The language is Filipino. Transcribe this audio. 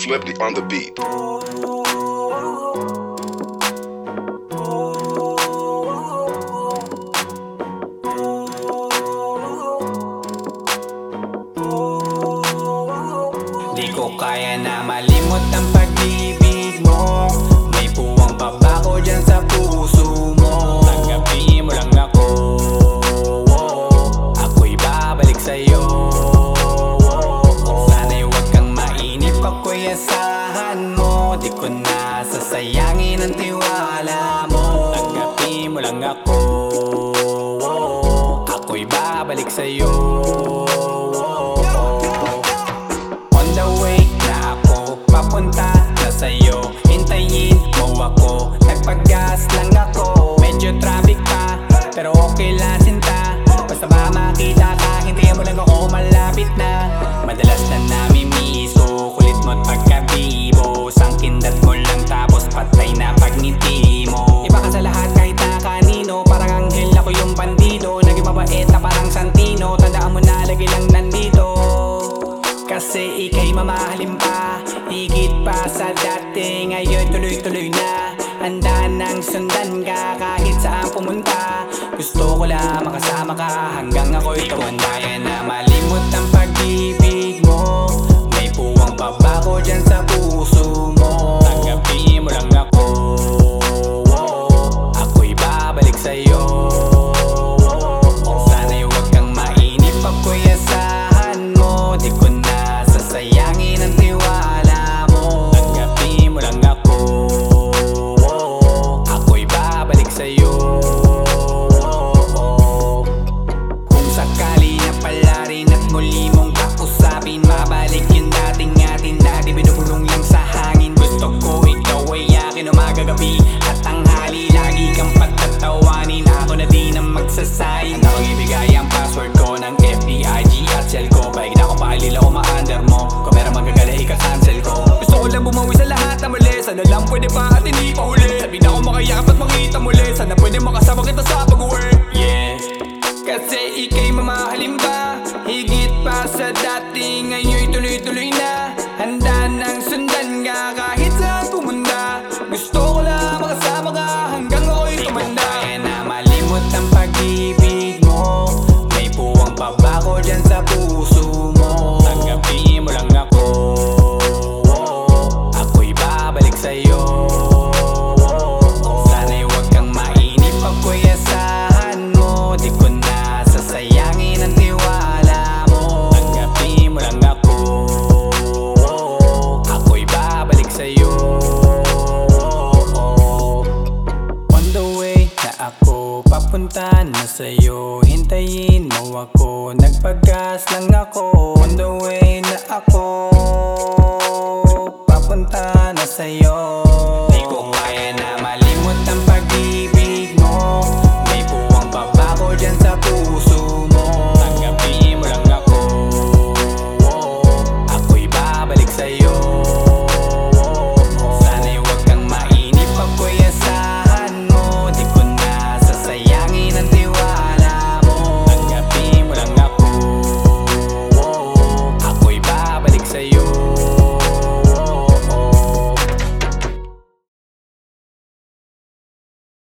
Flippy on the beat. Di ko kaya na malimot ang pag-ibig mo. May puwang pabako dyan sa puso mo. Tanggapin mo lang ako, ako'y babalik sa'yo. Sana'y huwag kang mainip, ako'y asahan mo. Di ko na sasayangin ang tiwala mo. Tanggapin mo lang ako, ako'y babalik sa'yo. Papunta na sa'yo, hintayin mo ako. Nagpag-gas lang ako, medyo traffic pa, pero okay lang sinta. Basta ba makita ka, hintayin mo lang ako, malapit na. Madalas na namimiso, kulit mo't pagkabibo. Sangkindat mo lang tapos patay na pagngiti mo. Iba ka sa lahat kahit na kanino, parang anghel ako yung bandido. Naging mabait na parang Santino, tandaan mo na lagi lang nandito. Kasi ika'y mamahalin pa, higit pa sa dati. Ngayon tuloy-tuloy na, handa nang sundan ka kahit saan pumunta. Gusto ko lang makasama ka hanggang ako'y tumanda. Kaya na malimot ang pag-ibig mo. May puwang pabako dyan sa puso mo. Tanggapin mo lang ako, ako'y babalik sa'yo. Sana'y huwag kang mainip, ako'y asahan mo. Di ko na sasayangin ang tiwala mo. Tanggapin mo lang ako, ako'y babalik sa'yo. Kung sakali na pala rin at muli mong kausapin, mabalik yung dating atin na di binubulong lang sa hangin. Gusto ko ikaw ay akin umaga-gabi at tanghali. Lagi kang patatawanin, ako na din ang magsasayin. Handa kong ibigay ang password ko ng FBIG at cell ko. Paig na akong paalila ko ma-under mo. Kung meron magagala ika-cancel ko. Gusto ko lang bumawi sa lahat na mali. Sana lang pwede pa at hindi pa huli. Sabi na ako makayakap at makita muli. Sana pwede makasama kita sa pag-uwi. Yeah, kasi ika'y mamahalin pa, higit pa sa dati. Ngayon'y tuloy-tuloy na, handa nang sundan ka kahit saan pumunta. Gusto ko lang makasama ka hanggang ako'y tumanda. Kaya na malimot ang pag-ibig mo. May puwang pabako dyan sa puso mo. Tanggapin mo lang ako, ako'y babalik sa'yo. Sana'y huwag kang mainip, ako'y asahan mo. Di ko na sasayangin ang tiwala mo. Tanggapin mo lang ako, ako'y babalik sa'yo. On the way na ako, papunta na sa'yo, hintayin mo ako. Nagpag-gas lang ako. On the way na ako, papunta na sa'yo.